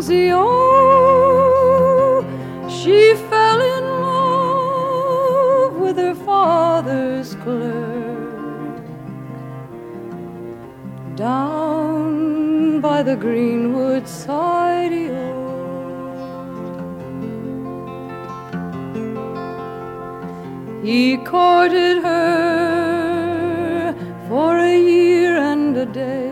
Susie, oh, she fell in love with her father's clerk down by the Greenwood side. He courted her for a year and a day.